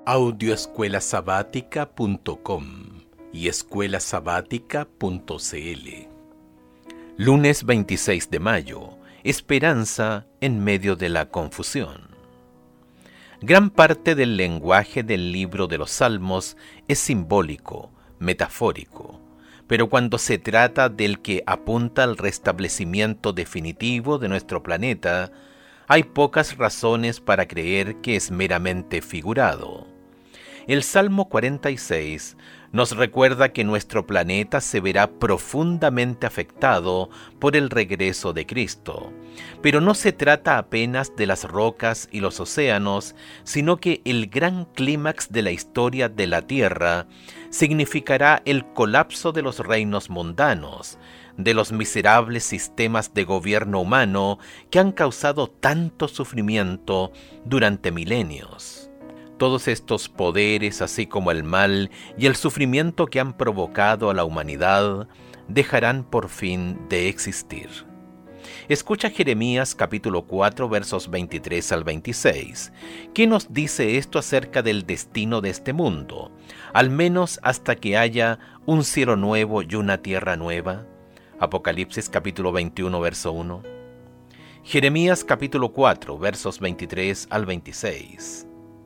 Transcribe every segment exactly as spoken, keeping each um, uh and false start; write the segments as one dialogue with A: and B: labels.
A: audio escuela sabática punto com y escuela sabática punto c l. Lunes veintiséis de mayo. Esperanza en medio de la confusión. Gran parte del lenguaje del libro de los Salmos es simbólico, metafórico, pero cuando se trata del que apunta al restablecimiento definitivo de nuestro planeta, hay pocas razones para creer que es meramente figurado. El Salmo cuarenta y seis nos recuerda que nuestro planeta se verá profundamente afectado por el regreso de Cristo. Pero no se trata apenas de las rocas y los océanos, sino que el gran clímax de la historia de la Tierra significará el colapso de los reinos mundanos, de los miserables sistemas de gobierno humano que han causado tanto sufrimiento durante milenios. Todos estos poderes, así como el mal y el sufrimiento que han provocado a la humanidad, dejarán por fin de existir. Escucha Jeremías capítulo cuatro, versos veintitrés al veintiséis. ¿Qué nos dice esto acerca del destino de este mundo? Al menos hasta que haya un cielo nuevo y una tierra nueva. Apocalipsis capítulo veintiuno, verso uno. Jeremías capítulo cuatro, versos veintitrés al veintiséis.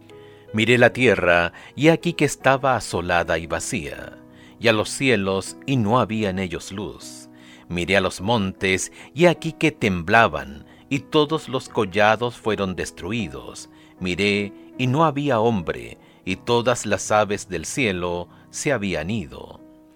A: Miré la tierra, y aquí que estaba asolada y vacía, y a los cielos, y no había en ellos luz. Miré a los montes, y aquí que temblaban, y todos los collados fueron destruidos. Miré, y no había hombre, y todas las aves del cielo se habían ido.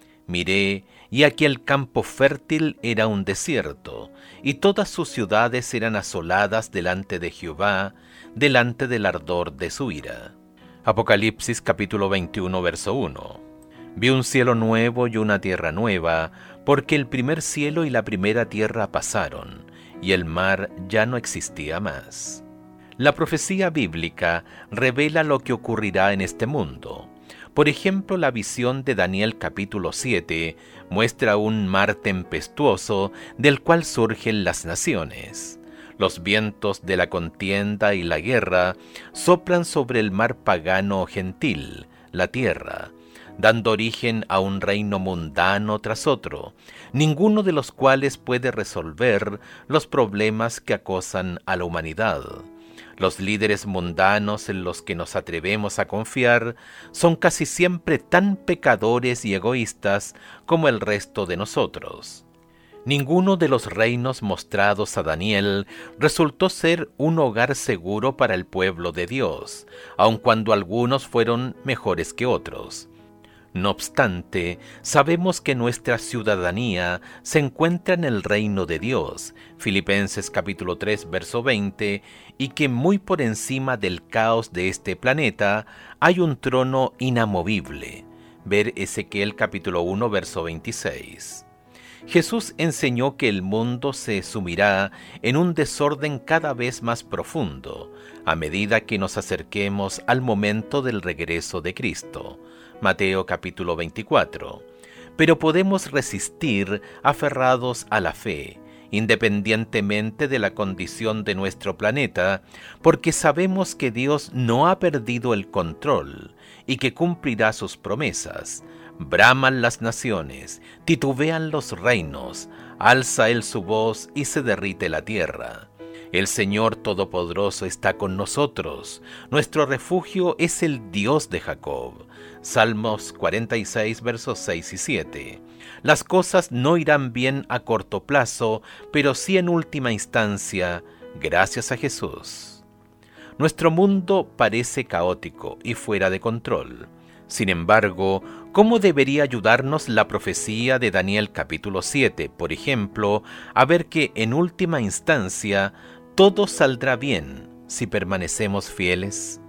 A: Miré, y aquí el campo fértil era un desierto, y todas sus ciudades eran asoladas delante de Jehová, delante del ardor de su ira. Apocalipsis capítulo veintiuno, verso uno. Vi un cielo nuevo y una tierra nueva, porque el primer cielo y la primera tierra pasaron, y el mar ya no existía más. La profecía bíblica revela lo que ocurrirá en este mundo. Por ejemplo, la visión de Daniel capítulo siete muestra un mar tempestuoso del cual surgen las naciones. Los vientos de la contienda y la guerra soplan sobre el mar pagano o gentil, la tierra, dando origen a un reino mundano tras otro, ninguno de los cuales puede resolver los problemas que acosan a la humanidad. Los líderes mundanos en los que nos atrevemos a confiar son casi siempre tan pecadores y egoístas como el resto de nosotros. Ninguno de los reinos mostrados a Daniel resultó ser un hogar seguro para el pueblo de Dios, aun cuando algunos fueron mejores que otros. No obstante, sabemos que nuestra ciudadanía se encuentra en el reino de Dios, Filipenses capítulo tres, verso veinte, y que muy por encima del caos de este planeta hay un trono inamovible. Ver Ezequiel capítulo uno, verso veintiséis. Jesús enseñó que el mundo se sumirá en un desorden cada vez más profundo a medida que nos acerquemos al momento del regreso de Cristo. Mateo capítulo veinticuatro. Pero podemos resistir aferrados a la fe, independientemente de la condición de nuestro planeta, porque sabemos que Dios no ha perdido el control y que cumplirá sus promesas. Braman las naciones, titubean los reinos, alza él su voz y se derrite la tierra. El Señor Todopoderoso está con nosotros, nuestro refugio es el Dios de Jacob. Salmos cuarenta y seis, versos seis y siete. Las cosas no irán bien a corto plazo, pero sí en última instancia, gracias a Jesús. Nuestro mundo parece caótico y fuera de control. Sin embargo, ¿cómo debería ayudarnos la profecía de Daniel capítulo siete, por ejemplo, a ver que en última instancia todo saldrá bien si permanecemos fieles?